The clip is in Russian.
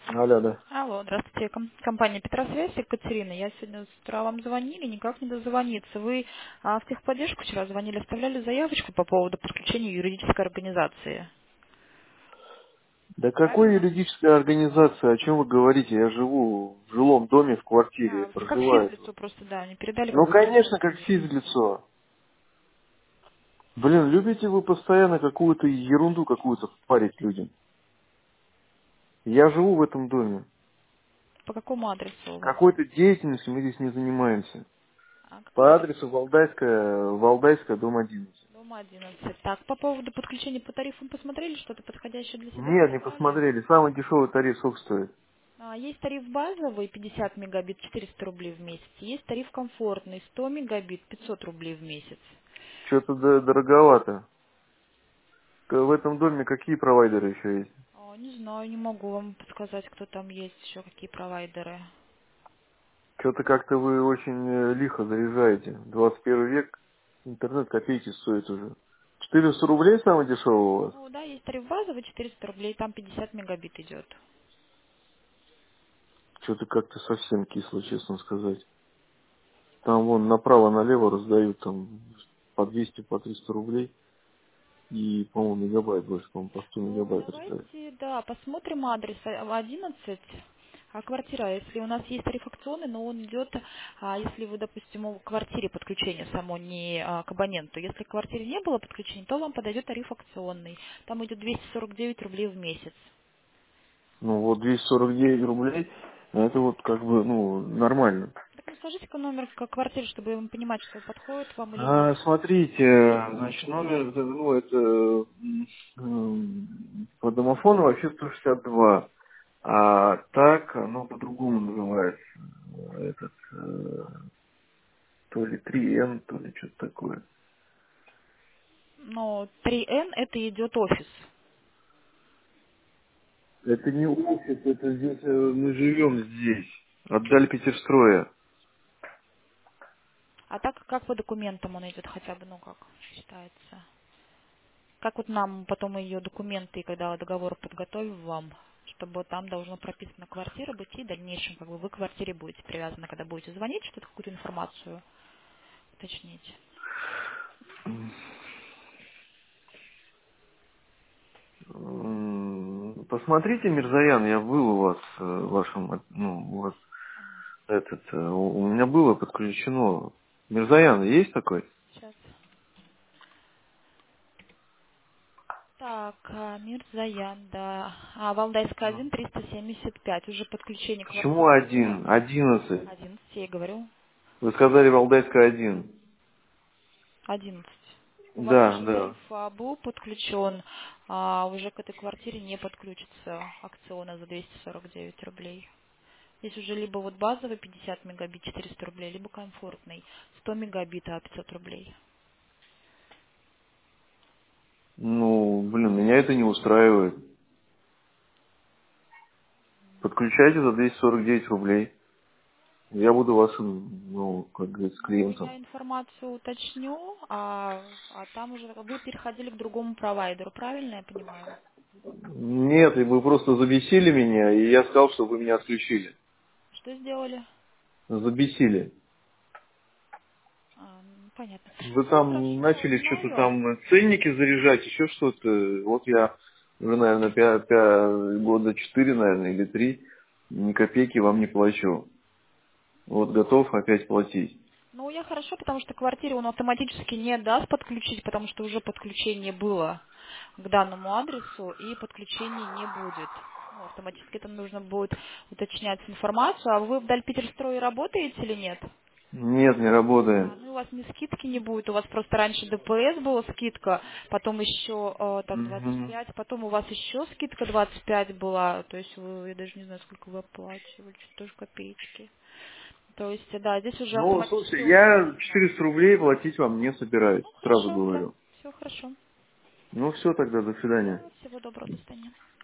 Алло, да. Алло, здравствуйте. Компания Петросвязь, Екатерина. Я сегодня с утра вам звонили, никак не дозвониться. Вы в техподдержку вчера звонили, оставляли заявочку по поводу подключения юридической организации. Да какой Правильно? юридическая организация? О чем вы говорите? Я живу в жилом доме, в квартире, Как проживаю тут. физлицо просто, да, они передали Ну, как конечно, как юридическое. физлицо. Блин, любите вы постоянно какую-то ерунду какую-то впарить людям? Я живу в этом доме. По какому адресу у вас? Какой-то деятельностью мы здесь не занимаемся. Какой По адрес? адресу Валдайская, дом 11. Дом 11. Так, по поводу подключения по тарифам посмотрели, что-то подходящее для себя Нет, не подобрали? посмотрели. Самый дешевый тариф сколько стоит? Есть тариф базовый 50 мегабит 400 рублей в месяц. Есть тариф комфортный 100 мегабит 500 рублей в месяц. Что-то дороговато. В этом доме какие провайдеры еще есть? Не знаю, не могу вам подсказать, кто там есть, еще какие провайдеры. Что-то как-то вы очень лихо заряжаете. 21 век, интернет копейки стоит уже. 400 рублей самый дешевый у вас? Ну да, есть тариф базовый 400 рублей, там 50 мегабит идет. Что-то как-то совсем кисло, честно сказать. Там вон направо-налево раздают там по 200, по 300 рублей. И, по-моему, мегабайт больше, по-моему, по 100 Ну, мегабайт раздают. давайте, да, посмотрим адрес 11. Квартира, если у нас есть тариф акционный, но он идет, если вы, допустим, в квартире подключение само, не к абоненту. Если к квартире не было подключения, то вам подойдет тариф акционный. Там идет 249 рублей в месяц. Ну, вот 249 рублей, это вот как бы, ну, нормально. Так, ну, сложите-ка номер квартиры, чтобы понимать, что подходит вам или нет. Смотрите, значит, номер, ну, это по домофону вообще 162. А так, оно по-другому называется. Этот, то ли 3Н, то ли что-то такое. Но 3Н это идет офис. Это не офис, это здесь, мы живем здесь. Отдали Петерстроя. А так как по документам он идет хотя бы, ну как считается? Как вот нам потом ее документы, когда договор подготовим вам, чтобы там должно прописано квартира быть и в дальнейшем как бы вы к квартире будете привязаны, когда будете звонить, что-то какую-то информацию уточнить. Посмотрите, Мирзаян, я был у вас, в вашем, ну, у вас этот, у меня было подключено. Мирзаян, есть такой? Сейчас. Так, Мирзаян, да. Валдайская 1, 375. Уже подключение Почему квартиры было. один? 11. 11, я говорю. Вы сказали Валдайская один. 11. У вас Да, уже тариф да. был подключен, а уже к этой квартире не подключится акциона за 249 рублей. Здесь уже либо вот базовый 50 мегабит 400 рублей, либо комфортный 100 мегабит 500 рублей. Ну, блин, меня это не устраивает. Подключайте за 249 рублей. Я буду вашим, ну, как говорится, Ну, клиентом. я информацию уточню, а там уже вы переходили к другому провайдеру, правильно я понимаю? Нет, и вы просто забесили меня, и я сказал, что вы меня отключили. Что сделали? Забесили. Понятно. Вы Ну там хорошо, начали что-то узнаю. там ценники заряжать, еще что-то. Вот я уже, наверное, года 4, наверное, или 3 ни копейки вам не плачу. Вот готов опять платить. Ну, я хорошо, потому что квартире он автоматически не даст подключить, потому что уже подключение было к данному адресу, и подключения не будет. Ну, автоматически это нужно будет уточнять информацию. А вы в Дальпетерстрое работаете или нет? Нет, не работает. Ну, у вас ни скидки не будет, у вас просто раньше ДПС была скидка, потом еще, так, Мгм. 25, потом у вас еще скидка 25 была, то есть вы, я даже не знаю, сколько вы оплачивали, что-то тоже копеечки. То есть, да, здесь уже Ну, автоматически слушай, у вас я прописано. 400 рублей платить вам не собираюсь, Ну, сразу хорошо, да, говорю. все хорошо. Ну, все тогда, до Да, свидания. всего доброго, до свидания.